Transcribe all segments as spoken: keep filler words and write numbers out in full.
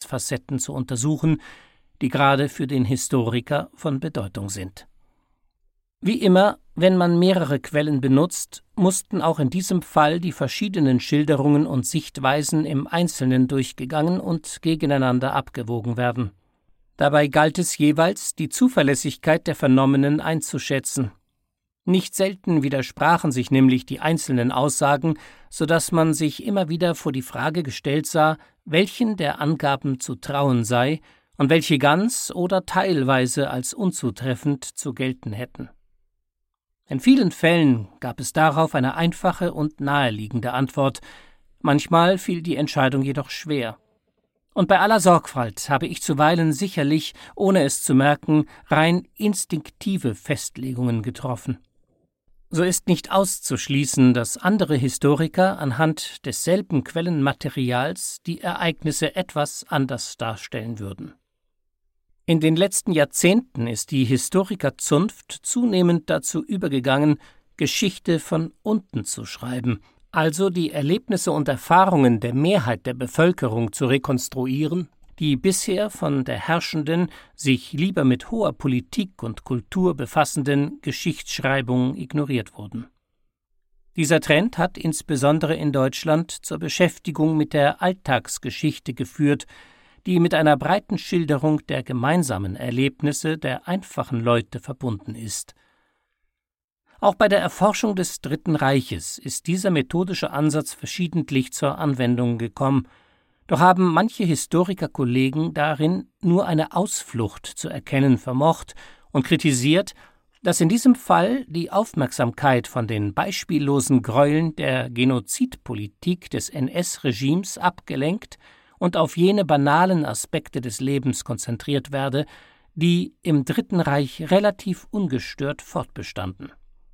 Lebensfacetten zu untersuchen, die gerade für den Historiker von Bedeutung sind. Wie immer, wenn man mehrere Quellen benutzt, mussten auch in diesem Fall die verschiedenen Schilderungen und Sichtweisen im Einzelnen durchgegangen und gegeneinander abgewogen werden. Dabei galt es jeweils, die Zuverlässigkeit der Vernommenen einzuschätzen. Nicht selten widersprachen sich nämlich die einzelnen Aussagen, so dass man sich immer wieder vor die Frage gestellt sah, welchen der Angaben zu trauen sei und welche ganz oder teilweise als unzutreffend zu gelten hätten. In vielen Fällen gab es darauf eine einfache und naheliegende Antwort, manchmal fiel die Entscheidung jedoch schwer. Und bei aller Sorgfalt habe ich zuweilen sicherlich, ohne es zu merken, rein instinktive Festlegungen getroffen. So ist nicht auszuschließen, dass andere Historiker anhand desselben Quellenmaterials die Ereignisse etwas anders darstellen würden. In den letzten Jahrzehnten ist die Historikerzunft zunehmend dazu übergegangen, Geschichte von unten zu schreiben, also die Erlebnisse und Erfahrungen der Mehrheit der Bevölkerung zu rekonstruieren, die bisher von der herrschenden, sich lieber mit hoher Politik und Kultur befassenden Geschichtsschreibung ignoriert wurden. Dieser Trend hat insbesondere in Deutschland zur Beschäftigung mit der Alltagsgeschichte geführt, die mit einer breiten Schilderung der gemeinsamen Erlebnisse der einfachen Leute verbunden ist. Auch bei der Erforschung des Dritten Reiches ist dieser methodische Ansatz verschiedentlich zur Anwendung gekommen, doch haben manche Historikerkollegen darin nur eine Ausflucht zu erkennen vermocht und kritisiert, dass in diesem Fall die Aufmerksamkeit von den beispiellosen Gräueln der Genozidpolitik des N S-Regimes abgelenkt und auf jene banalen Aspekte des Lebens konzentriert werde, die im Dritten Reich relativ ungestört fortbestanden.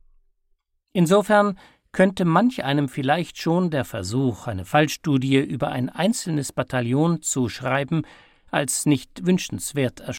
Insofern könnte manch einem vielleicht schon der Versuch, eine Fallstudie über ein einzelnes Bataillon zu schreiben, als nicht wünschenswert erscheinen.